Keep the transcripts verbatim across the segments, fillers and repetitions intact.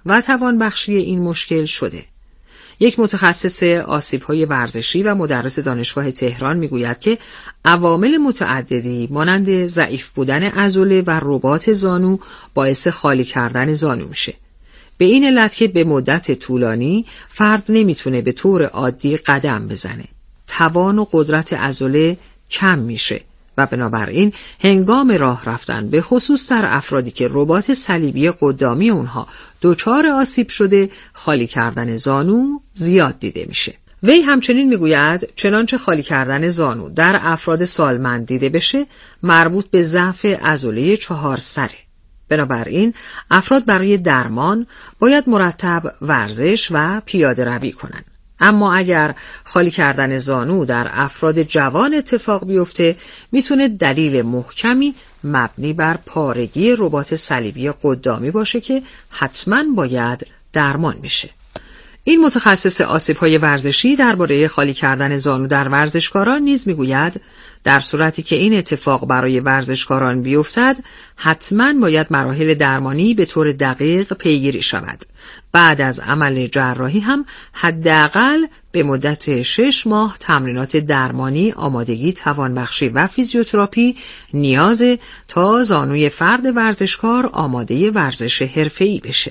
و توانبخشی این مشکل شده. یک متخصص آسیب‌های ورزشی و مدرس دانشگاه تهران میگوید که عوامل متعددی مانند ضعیف بودن عضله و رباط زانو باعث خالی کردن زانو میشه. به این علت که به مدت طولانی فرد نمیتونه به طور عادی قدم بزنه. توان و قدرت عضله کم میشه و بنابراین هنگام راه رفتن به خصوص در افرادی که رباط صلیبی قدامی اونها دچار آسیب شده خالی کردن زانو زیاد دیده میشه. وی همچنین میگوید چنانچه خالی کردن زانو در افراد سالمند دیده بشه مربوط به ضعف عضله چهار سره. بنابراین افراد برای درمان باید مرتب ورزش و پیاده روی کنند. اما اگر خالی کردن زانو در افراد جوان اتفاق بیفته میتونه دلیل محکمی مبنی بر پارگی رباط صلیبی قدامی باشه که حتما باید درمان بشه. این متخصص آسیب‌های ورزشی درباره خالی کردن زانو در ورزشکاران نیز میگوید در صورتی که این اتفاق برای ورزشکاران بیفتد حتما باید مراحل درمانی به طور دقیق پیگیری شود. بعد از عمل جراحی هم حداقل به مدت شش ماه تمرینات درمانی، آمادگی، توانبخشی و فیزیوتراپی نیازه تا زانوی فرد ورزشکار آماده ورزش حرفه‌ای بشه.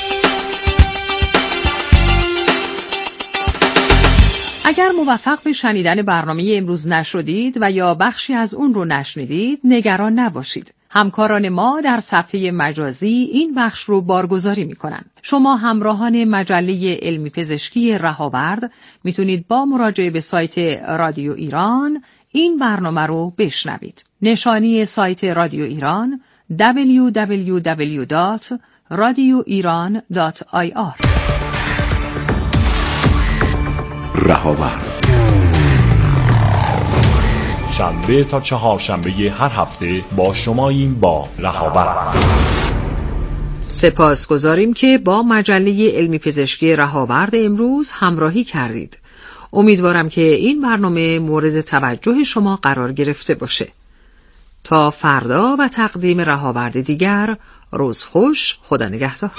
اگر موفق به شنیدن برنامه امروز نشدید و یا بخشی از اون رو نشنیدید نگران نباشید. همکاران ما در صفحه مجازی این بخش رو بارگذاری میکنن. شما همراهان مجله علمی پزشکی رهاورد میتونید با مراجعه به سایت رادیو ایران این برنامه رو بشنوید. نشانی سایت رادیو ایران دبلیو دبلیو دبلیو دات رادیو ایران دات آی آر. رهاورد شنبه تا چهارشنبه هر هفته با شماییم با رهاورد. سپاسگزاریم که با مجله علمی پزشکی رهاورد امروز همراهی کردید. امیدوارم که این برنامه مورد توجه شما قرار گرفته باشه. تا فردا و تقدیم رهاورد دیگر، روز خوش، خدا نگهدار.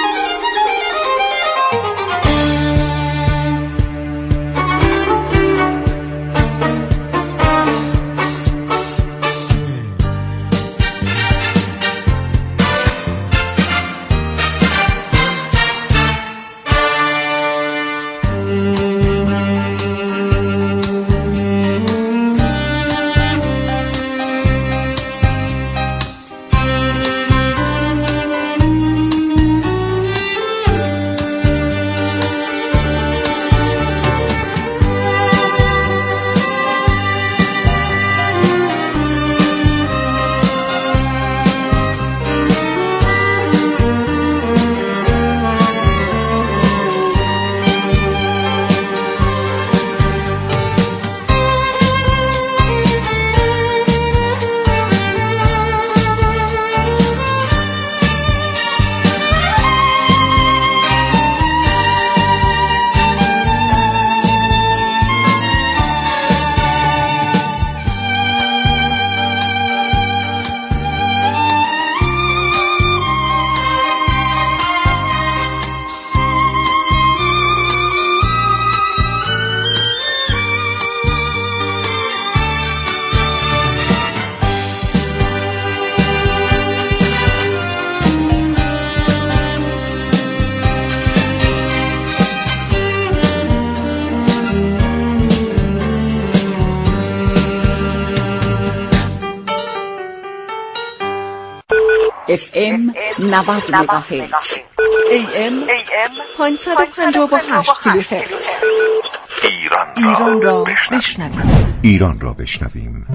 اف ام نود مگاهرتز، ای ام پانصد و پنجاه و هشت کیلوهرتز. ایران را بشنویم. ایران را بشنویم.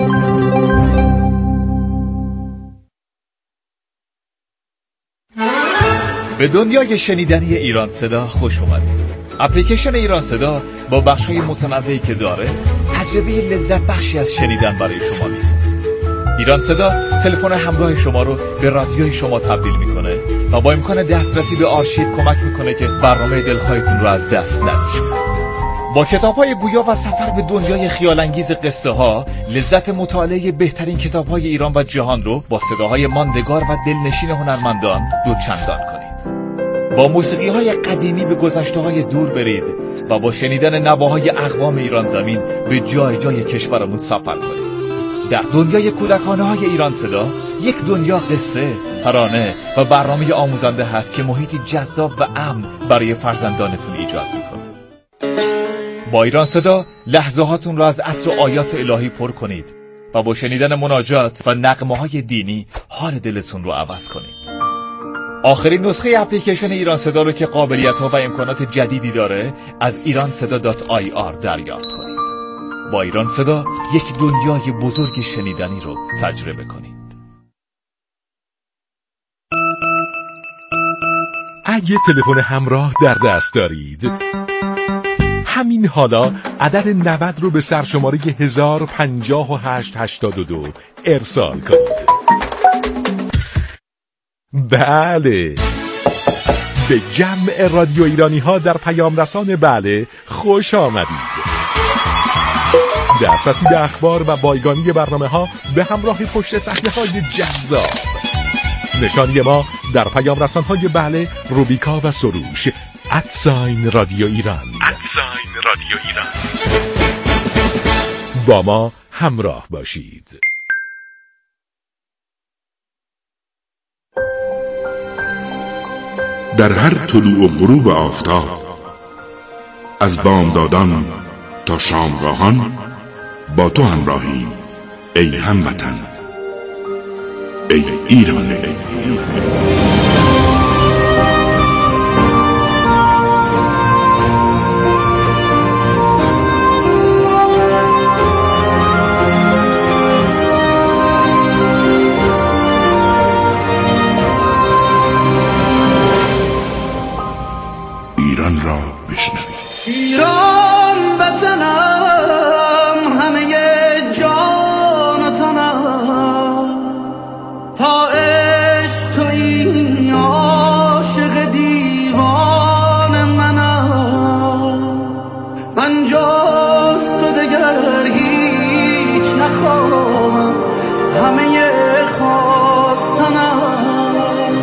به دنیای شنیدنی ایران صدا خوش اومدید. اپلیکیشن ایران صدا با بخش‌های متنوعی که داره تجربه لذت بخشی از شنیدن برای شما میسازه. ایران صدا تلفن همراه شما رو به رادیوی شما تبدیل میکنه و با امکان دسترسی به آرشیو کمک میکنه که برنامه دلخواهتون رو از دست ندید. با کتاب‌های گویا و سفر به دنیای خیال‌انگیز قصه ها، لذت مطالعه بهترین کتاب‌های ایران و جهان رو با صداهای ماندگار و دلنشین هنرمندان دوچندان کنید. با موسیقی های قدیمی به گذشته های دور برید و با شنیدن نواهای اقوام ایران زمین به جای جای کشورمون سفر کنید. در دنیای کودکانه های ایران صدا یک دنیا قصه، ترانه و برنامه آموزنده هست که محیطی جذاب و امن برای فرزندانتون ایجاد میکنه. با ایران صدا لحظه هاتون را از عطر آیات الهی پر کنید و با شنیدن مناجات و نغمه های دینی حال دلتون رو عوض کنید. آخرین نسخه اپلیکیشن ایران صدا رو که قابلیت ها و امکانات جدیدی داره از ایران صدا دات آی آر دریافت کنید. با ایران صدا یک دنیای بزرگ شنیدنی رو تجربه کنید. اگه تلفن همراه در دست دارید، همین حالا عدد نود رو به سرشماره هزار و پنجاه و هشت هشتاد و دو ارسال کنید. بله، به جمع رادیو ایرانی ها در پیام رسان بله خوش آمدید. دسترسی به اخبار و بایگانی برنامه ها به همراه پشت صحنه های جذاب. نشانی ما در پیام رسان های بله، روبیکا و سروش ادساین رادیو ایران. ادساین رادیو ایران. با ما همراه باشید. در هر طلوع و غروب آفتاب، از بامدادان تا شامگاهان با تو همراهیم ای هموطن، ای ایران. ای ایران. ایران را بشنوید. ایران وطنم، همه جان و تنم، تا عشق تویی عاشق دیوان منم. من جز تو دگر هیچ نخواهم، همه خواستنم.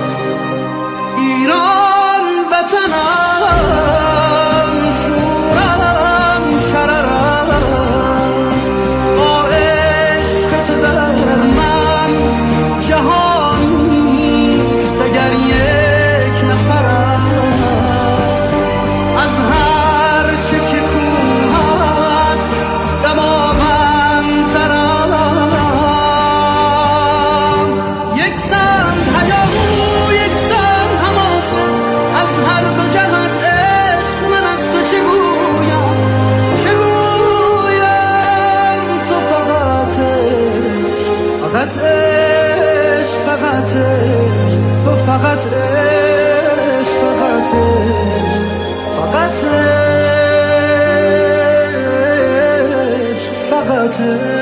ایران وطنم، فقط عشق، فقط عشق، فقط عشق، فقط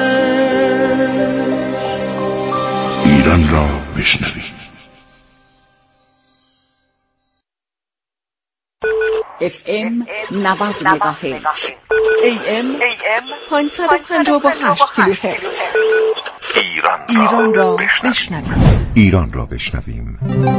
عشق. ایران را بشنوید. اف ام نود مگاهرتز، ای ام پانصد و پنجاه و هشت کیلوهرتز. ایران ایران را بشنوید. ایران را بشنویم.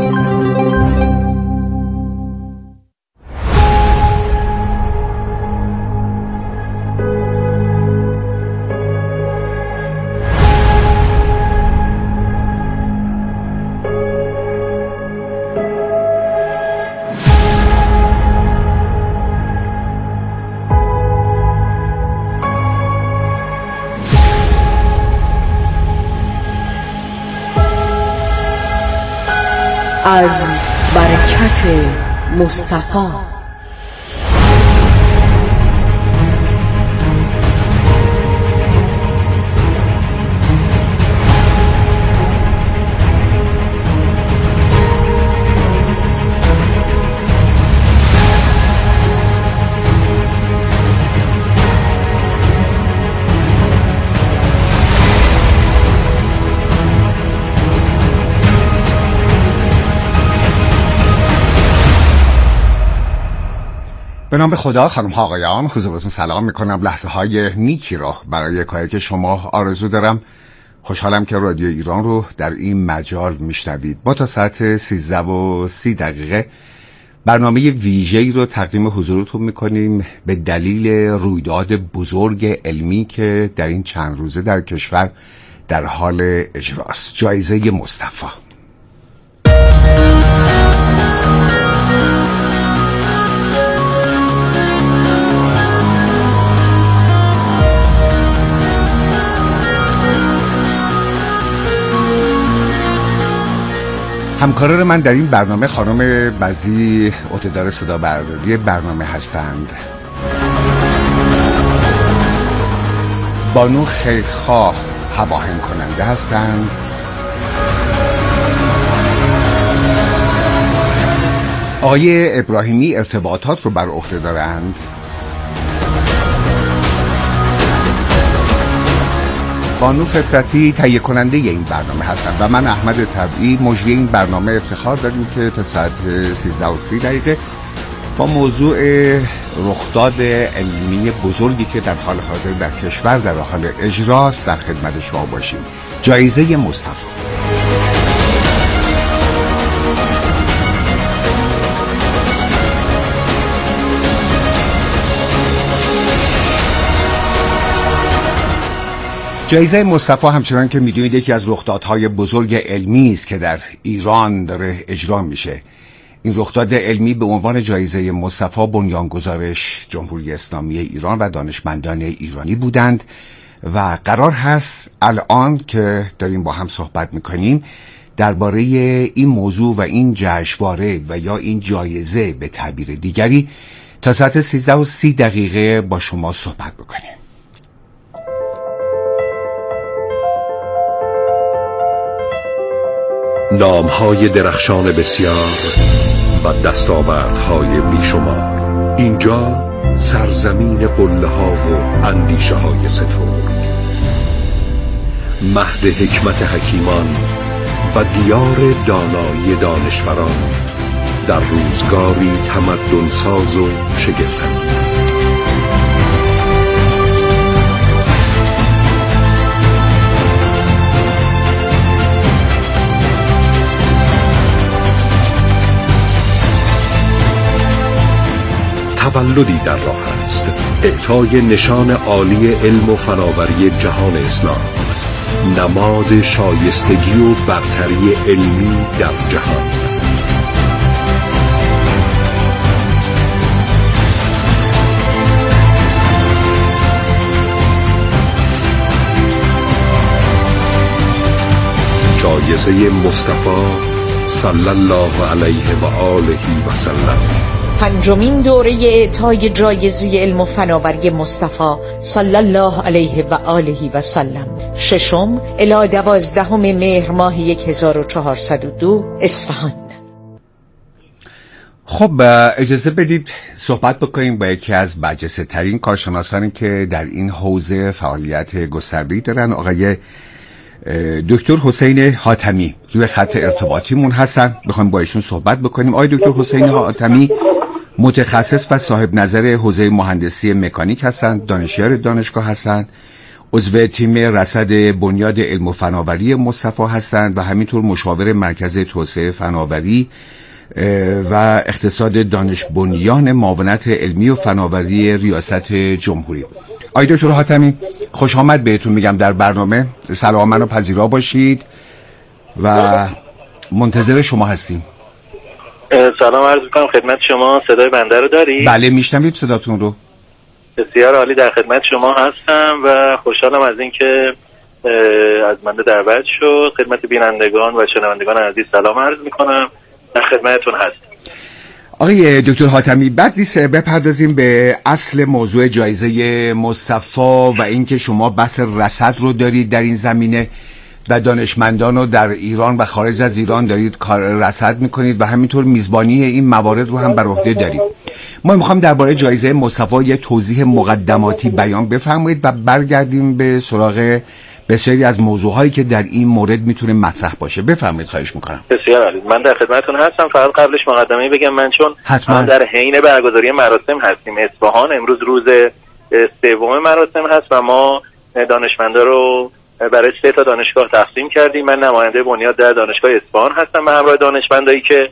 از برکت مصطفی. به نام خدا، خانم ها آقایان، حضورتون سلام میکنم. لحظه های نیکی رو برای کاری شما آرزو دارم. خوشحالم که رادیو ایران رو در این مجال میشنوید. ما تا ساعت سیزده و سی دقیقه برنامه ویژه‌ای رو تقدیم حضورتون میکنیم به دلیل رویداد بزرگ علمی که در این چند روزه در کشور در حال اجراست. جایزه مصطفی. همکاران من در این برنامه خانم بزی عهدهدار صدا برداری برنامه هستند، بانو خیرخواه هماهنگ کننده هستند، آقای ابراهیمی ارتباطات رو بر عهده دارند، بانو فطرتی تهیه کننده این برنامه هستند و من احمد طبعی مجری این برنامه. افتخار داریم که تا ساعت سیزده و سی دقیقه با موضوع رخداد علمی بزرگی که در حال حاضر در کشور در حال اجراست در خدمت شما باشیم. جایزه مصطفی. جایزه مصطفی همچنان که میدونید یکی از رخدادهای بزرگ علمی است که در ایران داره اجرا میشه. این رخداد علمی به عنوان جایزه مصطفی بنیانگذارش جمهوری اسلامی ایران و دانشمندان ایرانی بودند و قرار هست الان که داریم با هم صحبت میکنیم درباره این موضوع و این جشنواره و یا این جایزه به تعبیر دیگری تا ساعت سیزده و سی دقیقه با شما صحبت بکنیم. نام‌های درخشان بسیار و دستاوردهای بیشمار. اینجا سرزمین قله‌ها و اندیشه‌های سترگ، مهد حکمت حکیمان و دیار دانایی دانشوران در روزگاری تمدن ساز و شگفت‌انگیز. تولدی در راه است، اعطای نشان عالی علم و فناوری جهان اسلام، نماد شایستگی و برتری علمی در جهان. جایزه مصطفی صلی الله علیه و آله و سلم. پنجمین دوره اعطای جایزه علم و فناوری مصطفی صلی الله علیه و آله و سلم، ششم الی دوازدهم مهر ماه هزار و چهارصد و دو، اصفهان. خب اجازه بدید صحبت بکنیم با یکی از برجسته ترین کارشناسانی که در این حوزه فعالیت گسترده‌ای دارن، آقای دکتر حسین حاتمی روی خط ارتباطیمون هستن. بخوایم با ایشون صحبت بکنیم. آقای دکتر حسین حاتمی متخصص و صاحب نظر حوزه مهندسی مکانیک هستند، دانشیار دانشگاه هستند، عضو تیم رصد بنیاد علم و فناوری مصطفی هستند و همینطور مشاور مرکز توسعه فناوری و اقتصاد دانش بنیان معاونت علمی و فناوری ریاست جمهوری. آقای دکتر حاتمی خوش آمد بهتون میگم در برنامه. سلام رو پذیرا باشید و منتظر شما هستیم. سلام عرض میکنم خدمت شما. صدای بنده رو داری؟ بله میشنویم صداتون رو. بسیار عالی، در خدمت شما هستم و خوشحالم از اینکه از من دعوت شد. خدمت بینندگان و شنوندگان عزیز سلام عرض میکنم، در خدمتتون هستم. آقای دکتر حاتمی بعد نیست بپردازیم به اصل موضوع جایزه مصطفی و اینکه شما بحث رصد رو دارید در این زمینه و دانشمندان رو در ایران و خارج از ایران دارید کار رصد میکنید و همینطور میزبانی این موارد رو هم بر عهده دارید. ما میخوام درباره جایزه مصطفی یه توضیح مقدماتی بیان بفرمایید و برگردیم به سراغ بسیاری از موضوعهایی که در این مورد میتونه مطرح باشه. بفرمایید خواهش میکنم. بسیار عالی، من در خدمتتون هستم. فقط قبلش مقدمه‌ای بگم، من چون حتما. در حین برگزاری مراسم هستیم اصفهان، امروز روز سوم مراسم هست و ما دانشمندا رو برای سه تا دانشگاه تقسیم کردیم. من نماینده بنیاد در دانشگاه اصفهان هستم به همراه دانشمندایی که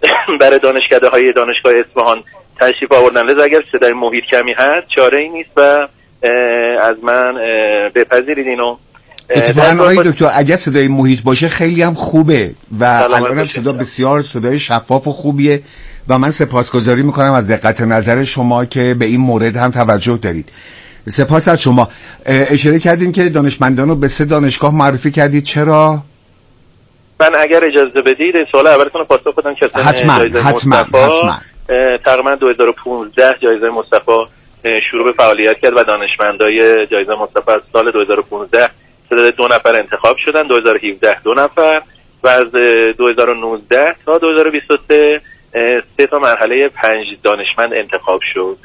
برای دانشکده های دانشگاه اصفهان تشریف آوردن. لذا اگر صدای محیط کمی هست چاره ای نیست و از من بپذیرید اینو. اتفاقا آقای دکتر اگر صدای محیط باشه خیلی هم خوبه و الان صدا بسیار صدای شفاف و خوبیه و من سپاسگزاری میکنم از دقت نظر شما که به این مورد هم توجه دارید. سپاس از شما. اشاره کردین که دانشمندان رو به سه دانشگاه معرفی کردید، چرا؟ من اگر اجازه بدید سوال اولتون رو پاسخ بدم که حتما حتما حتما تقریبا دو هزار و پانزده جایزه مصطفی شروع به فعالیت کرد و دانشمندای جایزه مصطفی از سال دو هزار و پانزده تعداد دو نفر انتخاب شدن، دو هزار و هفده دو نفر و از دو هزار و نوزده تا دو هزار و بیست و سه سه تا مرحله پنج دانشمند انتخاب شد.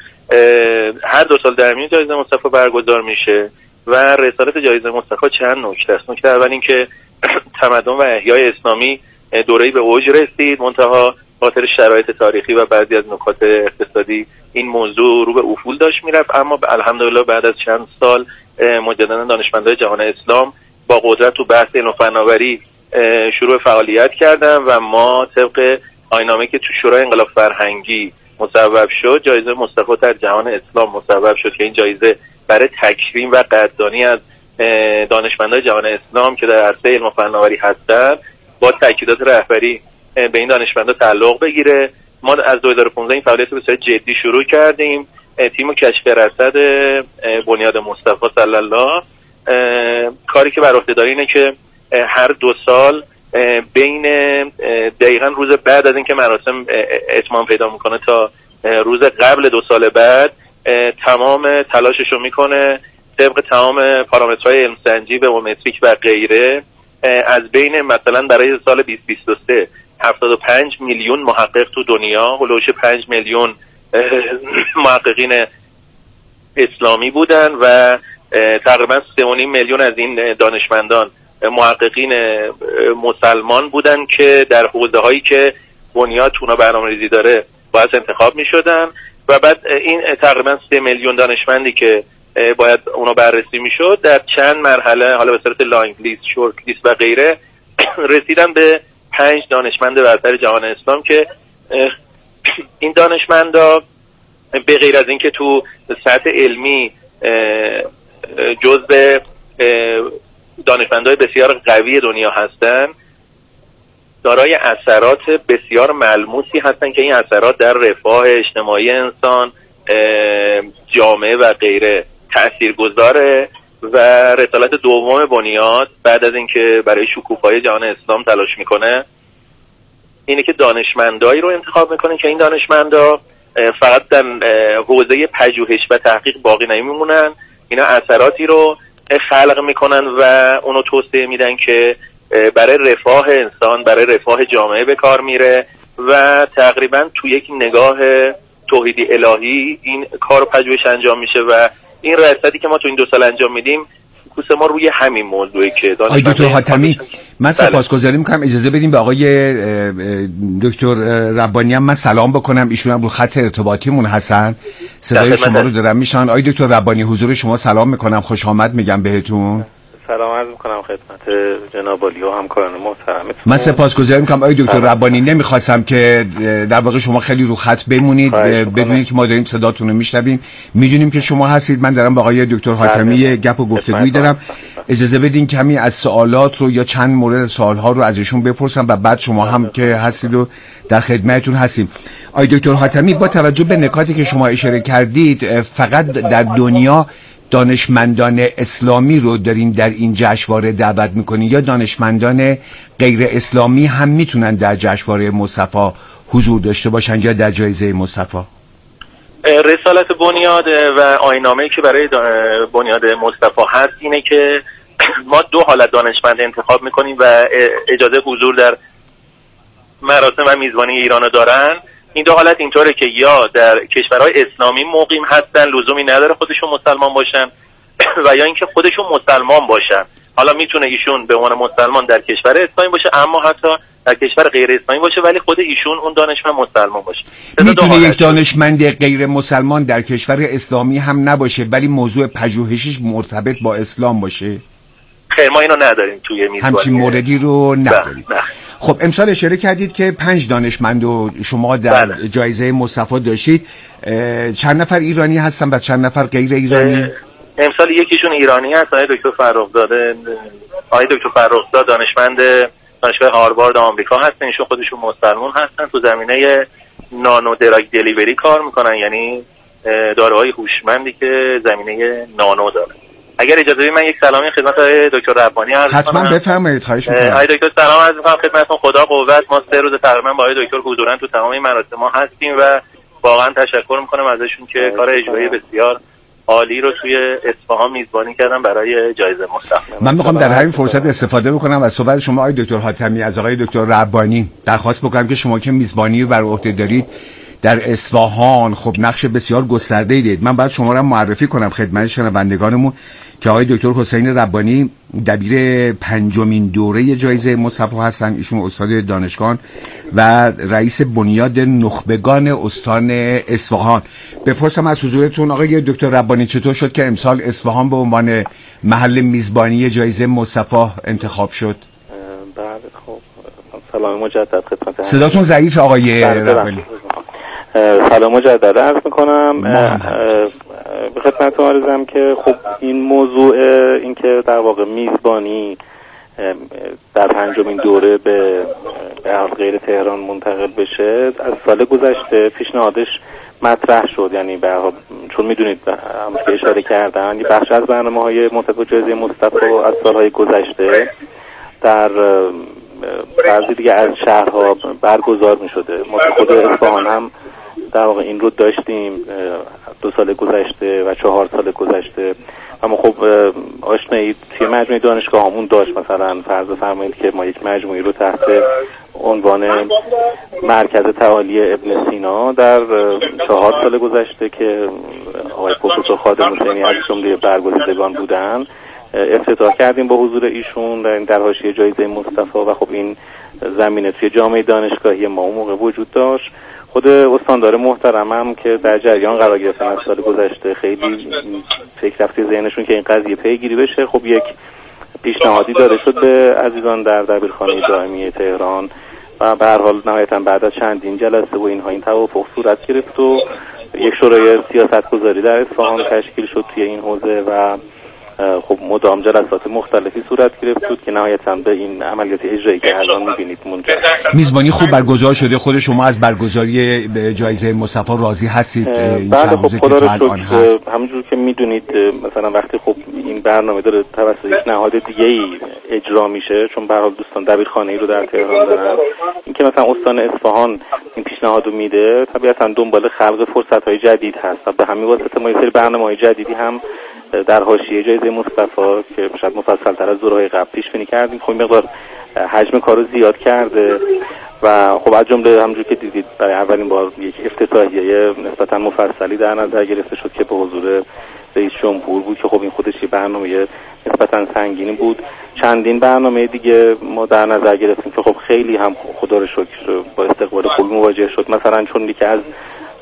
هر دو سال در میون جایزه مصطفی برگزار میشه و رسالت جایزه مصطفی چند نکته است. نکته اول این که تمدن و احیای اسلامی دوره‌ای به اوج رسید، منتها خاطر شرایط تاریخی و بعضی از نکات اقتصادی این موضوع رو به افول داشت میرفت، اما الحمدلله بعد از چند سال مجددا دانشمندان جهان اسلام با قدرت تو بحث علم و فناوری شروع به فعالیت کردن و ما طبق آیین‌نامه‌ای که تو شورای انقلاب فرهنگی مصوب شد جایزه مصطفی در جهان اسلام مصوب شد که این جایزه برای تکریم و قدردانی از دانشمندان جهان اسلام که در عرصه علم و فناوری هستند با تاکیدات رهبری به این دانشمندا تعلق بگیره. ما از دو هزار و پانزده این فعالیت رو بسیار جدی شروع کردیم. تیم کشف رصد بنیاد مصطفی صلی الله کاری که بر عهده داره اینه که هر دو سال بین دقیقاً روز بعد از اینکه مراسم اتمام پیدا میکنه تا روز قبل دو سال بعد تمام تلاشش رو میکنه طبق تمام پارامترهای علمسنجی به متریک و غیره. از بین مثلا برای سال بیست بیست و سه هفتاد و پنج میلیون محقق تو دنیا، هلوش پنج میلیون محققین اسلامی بودن و تقریبا سه و نیم میلیون از این دانشمندان محققین مسلمان بودن که در حوزه هایی که بنیاد تونا برنامه‌ریزی داره باید انتخاب می شدن و بعد این تقریبا سه میلیون دانشمندی که باید اونا بررسی می شد در چند مرحله حالا به صورت لانگ لیست، شورت لیست و غیره رسیدن به پنج دانشمند برتر جهان اسلام که این دانشمندا به غیر از اینکه تو سطح علمی جزء دانشمندای بسیار قوی دنیا هستن، دارای اثرات بسیار ملموسی هستن که این اثرات در رفاه اجتماعی انسان، جامعه و غیره تاثیرگذاره. و رسالت دوم بنیاد بعد از اینکه برای شکوفایی جهان اسلام تلاش میکنه اینه که دانشمندایی رو انتخاب میکنه که این دانشمندا فقط در حوزه پژوهش و تحقیق باقی نمیمونن، اینا اثراتی رو خلق میکنن و اونو توسعه میدن که برای رفاه انسان، برای رفاه جامعه به کار میره و تقریبا تو یک نگاه توحیدی الهی این کار پژوهش انجام میشه و این رصدی که ما تو این دو سال انجام میدیم فوکوس ما روی همین موضوعی که آقای دکتر حاتمی من سپاسگزاری میکنم. اجازه بدیم به آقای دکتر ربانی هم من سلام بکنم، ایشون هم رو خط ارتباطیمون هستن، صدای شما رو دارم میشن. آقای دکتر ربانی حضور شما سلام میکنم، خوش آمد میگم بهتون. سلام عرض میکنم خدمت جناب عالی و همکاران محترم. من سپاسگزاری میکنم آقای دکتر ربانی. نمیخواستم که در واقع شما خیلی رو خط بمونید بدونید که ما داریم صداتون رو میشنویم، میدونیم که شما هستید. من دارم با آقای دکتر حاتمی گپ و گفتگویی دارم. اجازه بدین کمی از سوالات رو یا چند مورد سوال‌ها رو از ایشون بپرسم و بعد شما هم که هستید و در خدمتتون هستیم. آقای دکتر حاتمی با توجه به نکاتی که شما اشاره کردید فقط در دنیا دانشمندان اسلامی رو دارین در این جشنواره دعوت میکنین یا دانشمندان غیر اسلامی هم میتونن در جشنواره مصطفی حضور داشته باشن یا در جایزه مصطفی؟ رسالت بنیاد و آیین‌نامه‌ای که برای بنیاد مصطفی هست اینه که ما دو حالت دانشمند انتخاب میکنیم و اجازه حضور در مراسم و میزبانی ایران رو دارن. این دو حالت اینطوره که یا در کشورهای اسلامی مقیم هستن، لزومی نداره خودشون مسلمان باشن، و یا اینکه خودشون مسلمان باشن. حالا میتونه ایشون به عنوان مسلمان در کشور اسلامی باشه اما حتی در کشور غیر اسلامی باشه ولی خود ایشون اون دانشمند مسلمان باشه. میتونه یک دانشمند غیر مسلمان در کشور اسلامی هم نباشه ولی موضوع پژوهشش مرتبط با اسلام باشه؟ خیر ما اینو نداریم توی میزبانی. همچین موردی رو نداریم. خب امسال اشاره کردید که پنج دانشمند و شما در بله. جایزه مصطفی داشتید. چند نفر ایرانی هستن و چند نفر غیر ایرانی؟ امسال یکیشون ایرانی هست، آقای دکتر فرخزاده. آقای دکتر فرخزاده دانشمند دانشگاه هاروارد آمریکا هستن. ایشون خودشون مسلمان هستن، تو زمینه نانو دراگ دلیوری کار میکنن، یعنی داروهای هوشمندی که زمینه نانو داره. اگر اجازه بدید من یک سلامی خدمت آقای دکتر ربانی عرض کنم. حتما بفرمایید، خواهش می‌کنم. آقای دکتر سلام عرض می‌کنم خدمتتون. خدا قوت. ما سه روز تقریبا با آقای دکتر حضوراً تو تمام این مراسم ما هستیم و واقعا تشکر می‌کنم ازشون که کار اجرایی بسیار عالی رو توی اصفهان میزبانی کردن برای جایزه مصطفی. من میخوام در همین فرصت استفاده بکنم از صحبت شما آقای دکتر حاتمی، از آقای دکتر ربانی درخواست بکنم که شما که میزبانی رو بر عهده دارید در اصفهان، خب نقش بسیار گسترده‌ای دارید. من باید شما رو معرفی کنم خدمت شنوندگانمون که آقای دکتر حسین ربانی دبیر پنجمین دوره جایزه مصطفی هستن. ایشون استاد دانشگاه و رئیس بنیاد نخبگان استان اصفهان. بپرسم از حضورتون آقای دکتر ربانی چطور شد که امسال اصفهان به عنوان محل میزبانی جایزه مصطفی انتخاب شد؟ بله خب سلام مجدد خدمت. صداتون ضعیف آقای ربانی. سلام مجدد عرض میکنم. به خدمتتون عرضم که خب این موضوع این که در واقع میزبانی در پنجمین دوره به به غیر تهران منتقل بشه از سال گذشته پیشنهادش مطرح شد. یعنی به چون میدونید همون که اشاره کردن یه بخش از برنامه‌های مرتبط جایزه مصطفی از سالهای گذشته در بعضی دیگه از شهرها برگزار می‌شده. ما خود اصفهان هم در واقع این رو داشتیم دو سال گذشته و چهار سال گذشته. اما خب آشنایی توی مجموعه دانشگاه همون داشت. مثلا فرض فرمایید که ما یک مجموعی رو تحت عنوان مرکز تعالی ابن سینا در چهار سال گذشته که آقای پروفسور خادم حسینی از جمله برگزیدگان بودن افتتاح کردیم با حضور ایشون در, در حاشیه جایزه مصطفی و خب این زمینه توی جامعه دانشگاهی ما اون موقع وجود داشت. خود استاندار محترمم که در جریان قرار گرفتن از سال گذشته خیلی فکر رفتی ذهنشون که این قضیه پیگیری بشه. خب یک پیشنهادی داده شد به عزیزان در دبیرخانه دائمی تهران و به هر حال نهایتا بعد از چندین جلسه و اینها این توافق صورت گرفت و یک شورای سیاستگذاری در اصفهان تشکیل شد توی این حوزه و خب مدام جلسات مختلفی صورت گرفت بود که نهایتاً به این عملیات اجرایی که الان می‌بینید منجر. میزبانی خوب برگزار شده. خود شما از برگزاری جایزه مصطفی راضی هستید؟ این بله خب خدا رو شکر. همونجور که میدونید مثلا وقتی خب این برنامه داره توسط یک نهاد دیگه‌ای اجرا میشه، چون به هر حال دوستان دبیرخانه‌ای رو در تهران دارن، اینکه مثلا استان اصفهان این پیشنهاد رو میده طبیعتاً دنبال خلق فرصت‌های جدید هست و به همین واسطه ما یه سری برنامه‌های جدیدی هم در حاشیه جایزه مصطفی که شاید مفصل‌تر از دوره‌های قبل پیش بینی کردیم خب مقدار حجم کارو زیاد کرده و خب از جمله همونجوری که دیدید برای اولین بار یک افتتاحیه نسبتاً مفصلی در نظر گرفته شد که به حضور رئیس جمهور بود که خب این خودش یه برنامه نسبتاً سنگینی بود. چندین برنامه دیگه ما در نظر گرفتیم که خب خیلی هم خدا رو شکر با استقبال خوبی مواجه شد. مثلا چون یکی از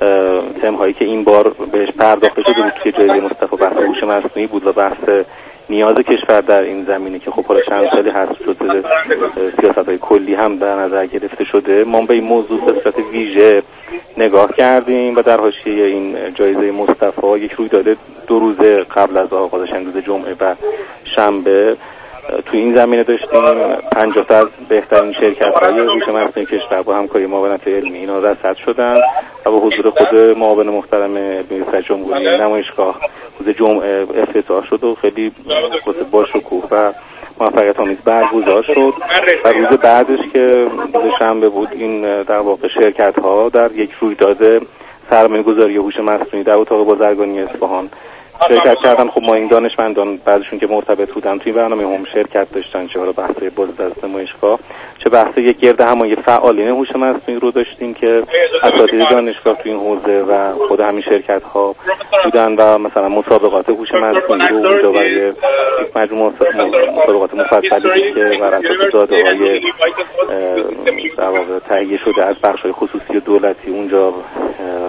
تم هایی که این بار بهش پرداخته شده بود توی جایزه مصطفی بحث هوش مصنوعی بود و بحث نیاز کشور در این زمینه که خب حالا چند سالی هست شده سیاست‌های کلی هم در نظر گرفته شده. ما به این موضوع به صورت ویژه نگاه کردیم و در حاشیه این جایزه مصطفی یک رویداد دو روزه قبل از آغازش روز جمعه و شنبه تو این زمینه داشتیم. پنجاه تا از بهترین شرکت‌های هوش مصنوعی کشور با همکاری معاونت علمی اینا رصد شدن و با حضور خود معاون محترم رئیس جمهوری نمایشگاه روز جمعه افتتاح شد و خیلی با شکوه و موفقیت آمیز برگزار شد و روز بعدش که روز شنبه بود این در واقع شرکت‌ها در یک رویداد سرمایه‌گذاری هوش مصنوعی در اتاق بازرگانی اصفهان شرکت کردن. خب ما این دانشمندان بعضشون که مرتبط بودن توی برنامه هم شرکت داشتن، چه حالا بحث بازدست نمایشگاه چه بحث یک گرد همایی فعالین هوش مصنوعی رو داشتیم که اساتید دانشگاه توی این حوزه و خود همین شرکت ها بودن و مثلا مسابقات هوش مصنوعی رو اونجا برای مجموعه مسابقات مفصلی که بر اساس داده‌های در واقع تهیه شده از بخش‌های خصوصی و دولتی اونجا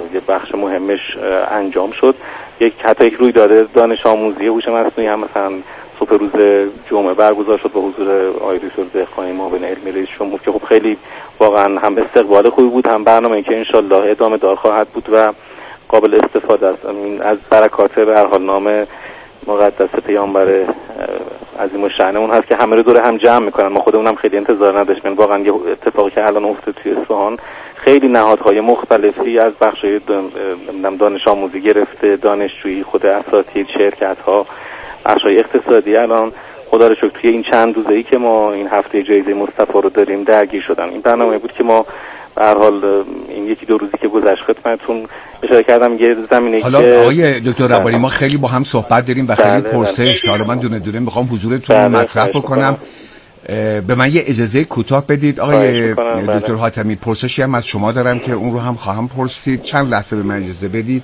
یه بخش مهمش انجام شد. یک حتی یک رویداد دانش آموزی هوش مصنوعی هم مثلا صبح روز جمعه برگزار شد با حضور آقای دکتر دهقانی معاون علمی رئیس جمهور که خب خیلی واقعا هم استقبال خوبی بود، هم برنامه‌ای که انشالله ادامه دار خواهد بود و قابل استفاده است. این از برکات به هر حال نام مقدس پیامبر عظیم الشأنمون هست که همه رو دور هم جمع میکنن. ما خودمون هم خیلی انتظار نداشتیم. واقعا یه اتفاقی که الان افتاد توی اصفهان، خیلی نهادهای مختلفی از بخش‌های دانش آموزی گرفته، دانشجویی، خود اساتید، شرکت‌ها، بخش‌های اقتصادی، الان خدا رو شکر توی این چند روزه‌ای که ما این هفته جایزه مصطفی رو داریم درگیر شدن. این برنامه بود که ما به هر حال این یکی دو روزی که گذشت خدمتتون اشاره کردم یه زمینه حالا که آقای دکتر ربانی ما خیلی با هم صحبت داریم و خیلی پرسش که حالا من دونه دونه میخوام حضورتون مطرح بکنم. به من یه اجازه کوتاه بدید آقای دکتر حاتمی، پرسشی هم از شما دارم که اون رو هم خواهم پرسید. چند لحظه به من اجازه بدید.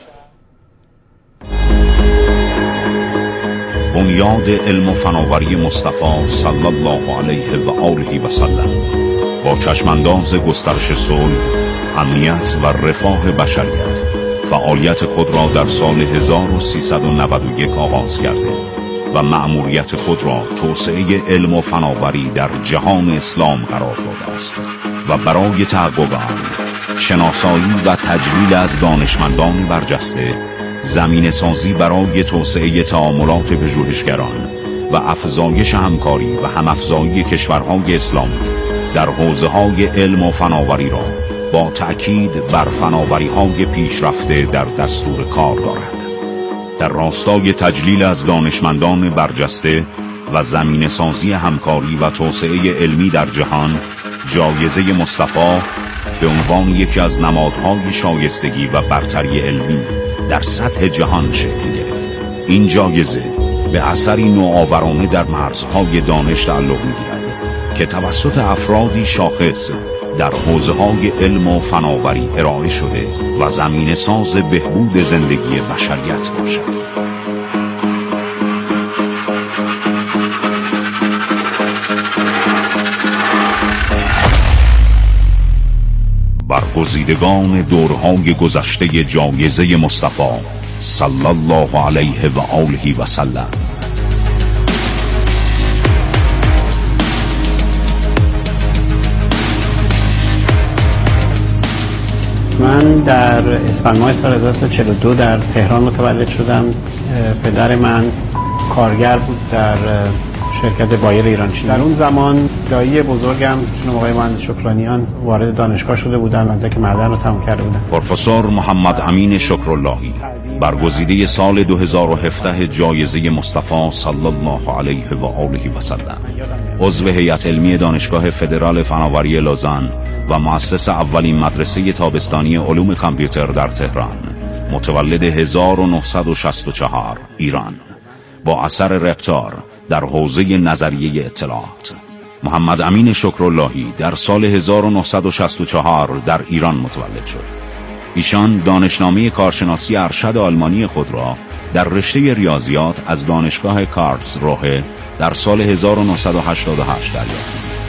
بنیاد علم و فناوری مصطفی صلی الله علیه و آله و سلم با چشمانداز گسترش صلح، امنیت و رفاه بشریت فعالیت خود را در سال هزار و سیصد و نود و یک آغاز کرده و مأموریت خود را توسعه علم و فناوری در جهان اسلام قرار داده است و برای تحقق آن شناسایی و تجلیل از دانشمندان برجسته، زمینه سازی برای توسعه تعاملات پژوهشگران و افزایش همکاری و همافزایی کشورهای اسلامی در حوزه‌های علم و فناوری را با تأکید بر فناوری‌های پیشرفته در دستور کار دارد. در راستای تجلیل از دانشمندان برجسته و زمینه سازی همکاری و توسعه علمی در جهان، جایزه مصطفی به عنوان یکی از نمادهای شایستگی و برتری علمی در سطح جهان شکل گرفت. این جایزه به اثری نوآورانه در مرزهای دانش تعلق می‌گیرد که توسط افرادی شاخص در حوزه‌های علم و فناوری ارائه شده و زمینه ساز بهبود زندگی بشریت باشد. برگزیدگان دورهای گذشته جایزه مصطفی صلی الله علیه و آله و سلم. من در اسفند ماه سال هزار و سیصد و چهل و دو در تهران متولد شدم. پدر من کارگر بود در شرکت بایر ایران چینی. در اون زمان دایی بزرگم چون آقای مهندس شکرانیان وارد دانشگاه شده بودن، مدرک معدن رو تمام کرده بودن. پروفسور محمد امین شکراللهی برگزیده سال دو هزار و هفده جایزه مصطفی صلی الله علیه و آله و سلم، عضو هیئت علمی دانشگاه فدرال فناوری لوزان و مؤسس اولین مدرسه تابستانی علوم کامپیوتر در تهران، متولد هزار و نهصد و شصت و چهار ایران، با اثر رکتور در حوزه نظریه اطلاعات. محمد امین شکراللهی در سال هزار و نهصد و شصت و چهار در ایران متولد شد. ایشان دانشنامه کارشناسی ارشد آلمانی خود را در رشته ریاضیات از دانشگاه کارلسروه در سال هزار و نهصد و هشتاد و هشت دریافت.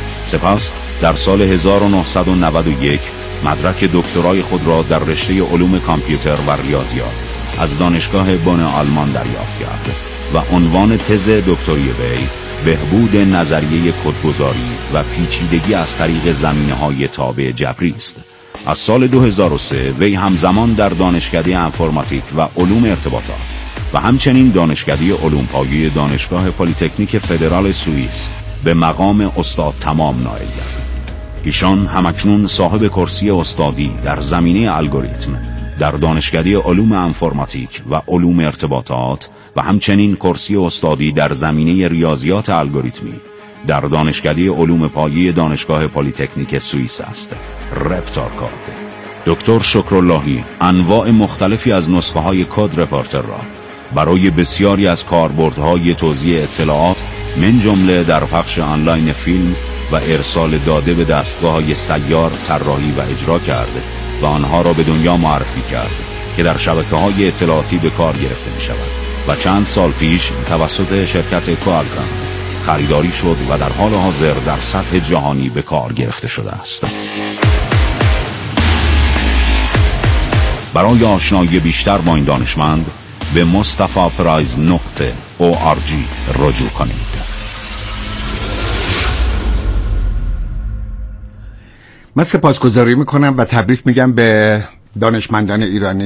سپس در سال هزار و نهصد و نود و یک مدرک دکترای خود را در رشته علوم کامپیوتر و ریاضیات از دانشگاه بن آلمان دریافت کرد و عنوان تز دکتری وی بهبود نظریه کدگذاری و پیچیدگی از طریق زمینه‌های تابع جبری است. از سال دو هزار و سه وی همزمان در دانشکده انفرماتیک و علوم ارتباطات و همچنین دانشکده علوم پایه دانشگاه پلی‌تکنیک فدرال سوئیس به مقام استاد تمام نائل گردید. ایشان همکنون صاحب کرسی استادی در زمینه الگوریتم در دانشکده علوم انفرماتیک و علوم ارتباطات و همچنین کرسی استادی در زمینه ریاضیات الگوریتمی در دانشکده علوم پایه دانشگاه پلی‌تکنیک سوئیس است. رپتار کارد. دکتر شکراللهی انواع مختلفی از نسخه های کد رپارتر را برای بسیاری از کاربردهای توزیع اطلاعات من جمله در پخش آنلاین فیلم و ارسال داده به دستگاه‌های سیار طراحی و اجرا کرده و آنها را به دنیا معرفی کرد که در شبکه‌های اطلاعاتی به کار گرفته می‌شود و چند سال پیش توسط شرکت کوالکام خریداری شد و در حال حاضر در سطح جهانی به کار گرفته شده است. برای آشنایی بیشتر با این دانشمند به مصطفی پرایز نقطه او آر جی رجوع کنید. من سپاسگزاری میکنم و تبریک میگم به دانشمندان ایرانی